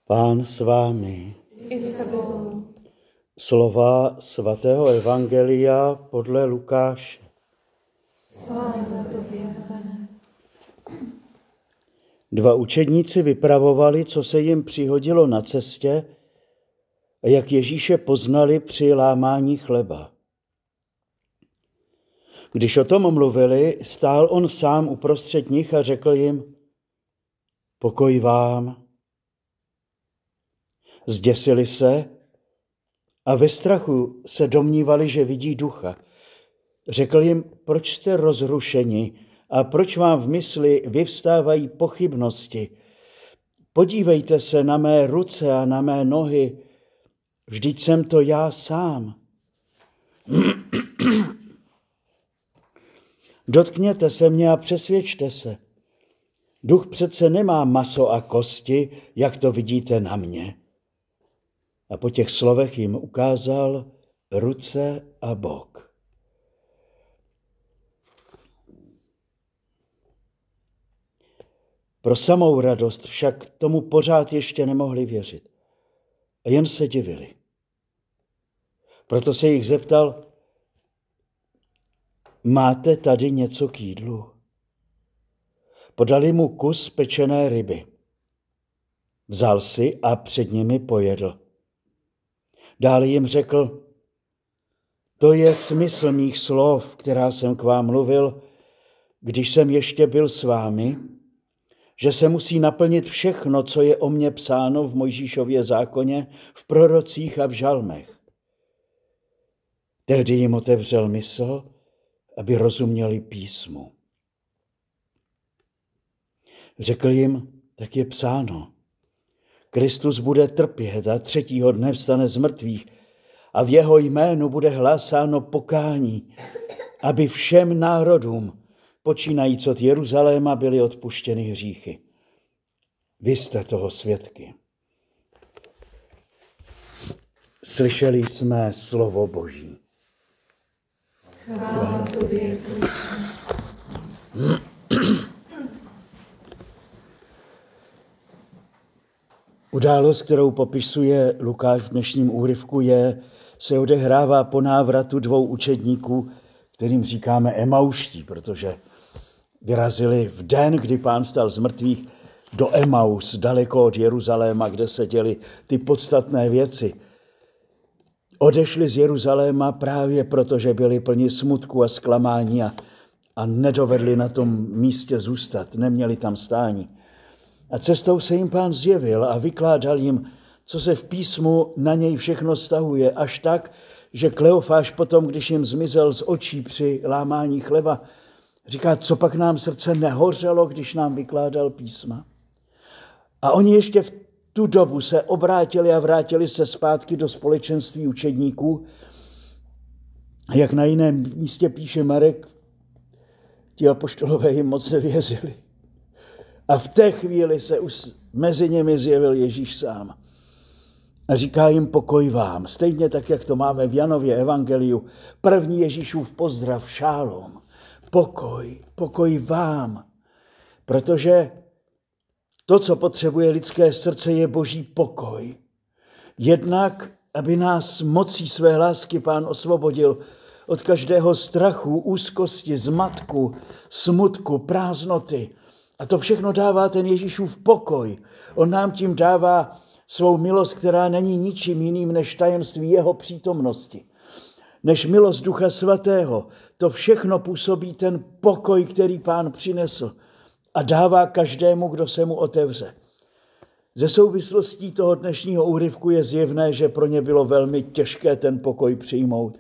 Pán s vámi. I s tebou. Slova svatého evangelia podle Lukáše. Sláva tobě, Pane. Dva učedníci vypravovali, co se jim přihodilo na cestě a jak Ježíše poznali při lámání chleba. Když o tom mluvili, stál on sám uprostřed nich a řekl jim: Pokoj vám. Zděsili se a ve strachu se domnívali, že vidí ducha. Řekl jim: Proč jste rozrušeni a proč vám v mysli vyvstávají pochybnosti? Podívejte se na mé ruce a na mé nohy, vždyť jsem to já sám. Dotkněte se mě a přesvědčte se. Duch přece nemá maso a kosti, jak to vidíte na mě. A po těch slovech jim ukázal ruce a bok. Pro samou radost však tomu pořád ještě nemohli věřit. A jen se divili. Proto se jich zeptal: Máte tady něco k jídlu? Podali mu kus pečené ryby. Vzal si a před nimi pojedl. Dále jim řekl: To je smysl mých slov, která jsem k vám mluvil, když jsem ještě byl s vámi, že se musí naplnit všechno, co je o mně psáno v Mojžíšově zákoně, v prorocích a v žalmech. Tehdy jim otevřel mysl, aby rozuměli písmu. Řekl jim: Tak je psáno. Kristus bude trpět a 3. dne vstane z mrtvých a v jeho jménu bude hlásáno pokání, aby všem národům, počínajíc od Jeruzaléma, byly odpuštěny hříchy. Vy jste toho svědky. Slyšeli jsme slovo Boží. Chvála tobě, Kriste. Událost, kterou popisuje Lukáš v dnešním úryvku, se odehrává po návratu 2 učedníků, kterým říkáme Emauští, protože vyrazili v den, kdy Pán vstal z mrtvých, do Emaus, daleko od Jeruzaléma, kde se děly ty podstatné věci. Odešli z Jeruzaléma právě proto, že byli plni smutku a zklamání a nedovedli na tom místě zůstat, neměli tam stání. A cestou se jim Pán zjevil a vykládal jim, co se v písmu na něj všechno stahuje, až tak, že Kleofáš potom, když jim zmizel z očí při lámání chleba, říká: Co pak nám srdce nehořelo, když nám vykládal písma? A oni ještě v tu dobu se obrátili a vrátili se zpátky do společenství učedníků. A jak na jiném místě píše Marek, ti apoštolové jim moc nevěřili. A v té chvíli se už mezi nimi zjevil Ježíš sám. A říká jim: Pokoj vám. Stejně tak, jak to máme v Janově evangeliu. První Ježíšův pozdrav, šálom. Pokoj vám. Protože to, co potřebuje lidské srdce, je Boží pokoj. Jednak, aby nás mocí své lásky Pán osvobodil od každého strachu, úzkosti, zmatku, smutku, prázdnoty. A to všechno dává ten Ježíšův pokoj. On nám tím dává svou milost, která není ničím jiným než tajemství jeho přítomnosti. Než milost Ducha Svatého. To všechno působí ten pokoj, který Pán přinesl a dává každému, kdo se mu otevře. Ze souvislostí toho dnešního úryvku je zjevné, že pro ně bylo velmi těžké ten pokoj přijmout.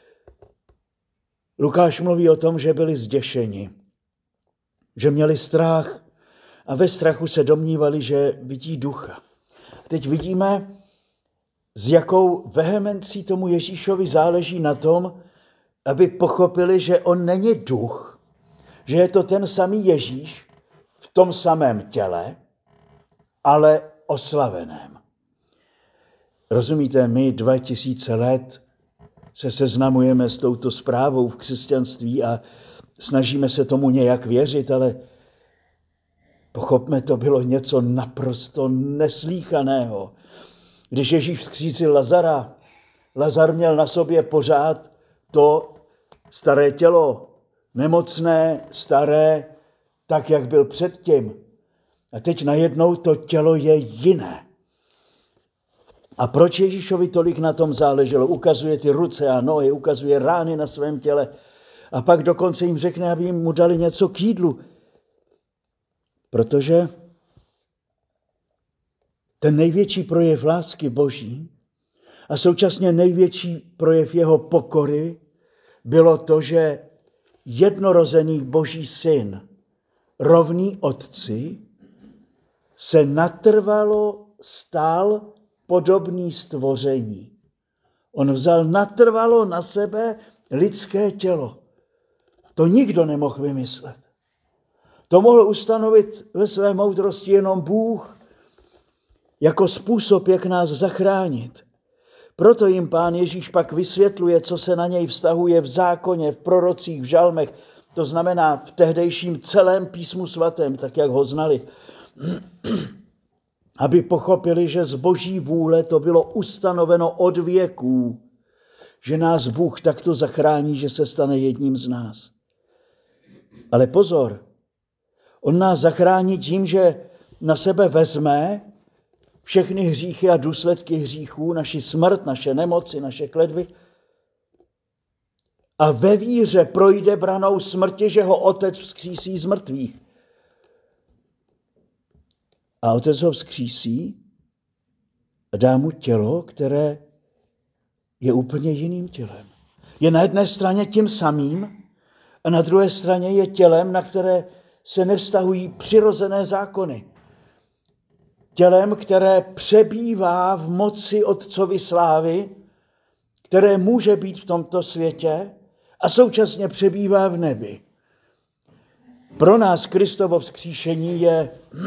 Lukáš mluví o tom, že byli zděšeni, že měli strach a ve strachu se domnívali, že vidí ducha. Teď vidíme, s jakou vehemencí tomu Ježíšovi záleží na tom, aby pochopili, že on není duch, že je to ten samý Ježíš v tom samém těle, ale oslaveném. Rozumíte, my 2000 let se seznamujeme s touto zprávou v křesťanství a snažíme se tomu nějak věřit, ale Pochopme, to bylo něco naprosto neslíchaného. Když Ježíš vzkřísil Lazara, Lazar měl na sobě pořád to staré tělo, nemocné, staré, tak, jak byl předtím. A teď najednou to tělo je jiné. A proč Ježíšovi tolik na tom záleželo? Ukazuje ty ruce a nohy, ukazuje rány na svém těle a pak dokonce jim řekne, aby jim mu dali něco k jídlu. Protože ten největší projev lásky Boží a současně největší projev jeho pokory bylo to, že jednorozený Boží syn, rovný otci, se natrvalo stal podobný stvoření. On vzal natrvalo na sebe lidské tělo. To nikdo nemohl vymyslet. To mohl ustanovit ve své moudrosti jenom Bůh jako způsob, jak nás zachránit. Proto jim Pán Ježíš pak vysvětluje, co se na něj vztahuje v zákoně, v prorocích, v žalmech, to znamená v tehdejším celém písmu svatém, tak jak ho znali. Aby pochopili, že z Boží vůle to bylo ustanoveno od věků, že nás Bůh takto zachrání, že se stane jedním z nás. Ale pozor, on nás zachrání tím, že na sebe vezme všechny hříchy a důsledky hříchů, naši smrt, naše nemoci, naše kledby a ve víře projde branou smrti, že ho Otec vzkřísí z mrtvých. A Otec ho vzkřísí a dá mu tělo, které je úplně jiným tělem. Je na jedné straně tím samým a na druhé straně je tělem, na které se nevztahují přirozené zákony. Tělem, které přebývá v moci Otcovy slávy, které může být v tomto světě a současně přebývá v nebi. Pro nás Kristovo vzkříšení je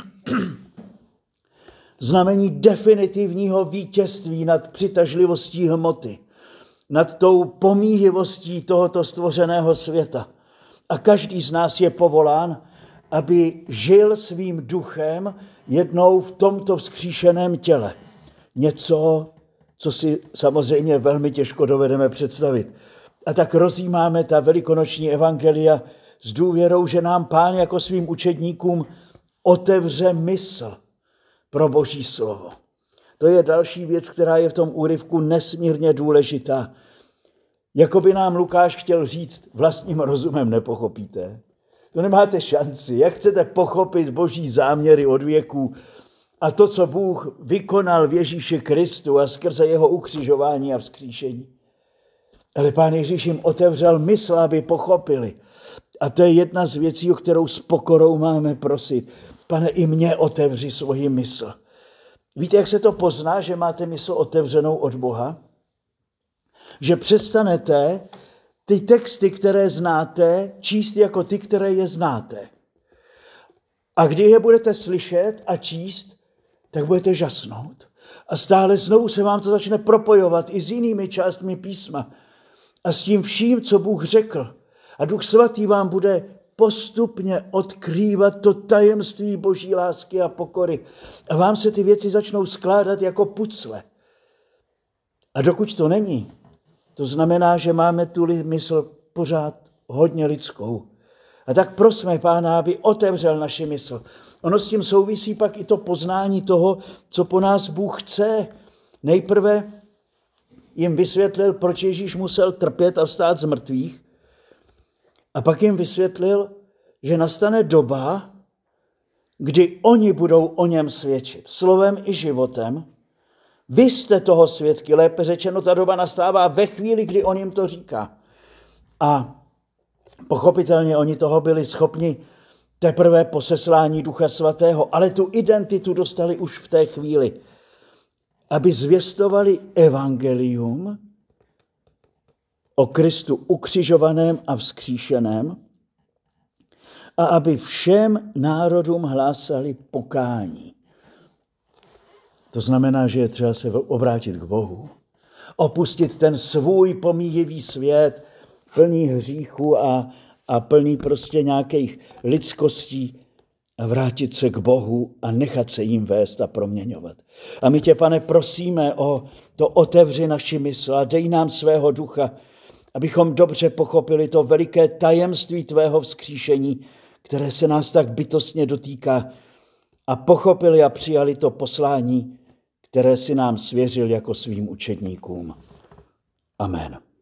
znamení definitivního vítězství nad přitažlivostí hmoty, nad tou pomíjivostí tohoto stvořeného světa. A každý z nás je povolán, aby žil svým duchem jednou v tomto vzkříšeném těle. Něco, co si samozřejmě velmi těžko dovedeme představit. A tak rozjímáme ta velikonoční evangelia s důvěrou, že nám Pán jako svým učedníkům otevře mysl pro Boží slovo. To je další věc, která je v tom úryvku nesmírně důležitá. Jakoby nám Lukáš chtěl říct, vlastním rozumem nepochopíte. To nemáte šanci. Jak chcete pochopit Boží záměry od věků a to, co Bůh vykonal v Ježíši Kristu a skrze jeho ukřižování a vzkříšení? Ale Pán Ježíš jim otevřel mysl, aby pochopili. A to je jedna z věcí, o kterou s pokorou máme prosit. Pane, i mě otevři svoji mysl. Víte, jak se to pozná, že máte mysl otevřenou od Boha? Že přestanete ty texty, které znáte, číst jako ty, které je znáte. A když je budete slyšet a číst, tak budete žasnout. A stále znovu se vám to začne propojovat i s jinými částmi písma. A s tím vším, co Bůh řekl. A Duch Svatý vám bude postupně odkrývat to tajemství Boží lásky a pokory. A vám se ty věci začnou skládat jako pucle. A dokud to není, to znamená, že máme tu mysl pořád hodně lidskou. A tak prosme Pána, aby otevřel naši mysl. Ono s tím souvisí pak i to poznání toho, co po nás Bůh chce. Nejprve jim vysvětlil, proč Ježíš musel trpět a vstát z mrtvých. A pak jim vysvětlil, že nastane doba, kdy oni budou o něm svědčit slovem i životem. Vy jste toho svědky, lépe řečeno, ta doba nastává ve chvíli, kdy on jim to říká. A pochopitelně oni toho byli schopni teprve po seslání Ducha Svatého, ale tu identitu dostali už v té chvíli, aby zvěstovali evangelium o Kristu ukřižovaném a vzkříšeném a aby všem národům hlásali pokání. To znamená, že je třeba se obrátit k Bohu, opustit ten svůj pomíjivý svět, plný hříchu a plný prostě nějakých lidskostí a vrátit se k Bohu a nechat se jim vést a proměňovat. A my tě, Pane, prosíme o to, otevři naši mysl a dej nám svého ducha, abychom dobře pochopili to veliké tajemství tvého vzkříšení, které se nás tak bytostně dotýká, a pochopili a přijali to poslání, které si nám svěřil jako svým učedníkům. Amen.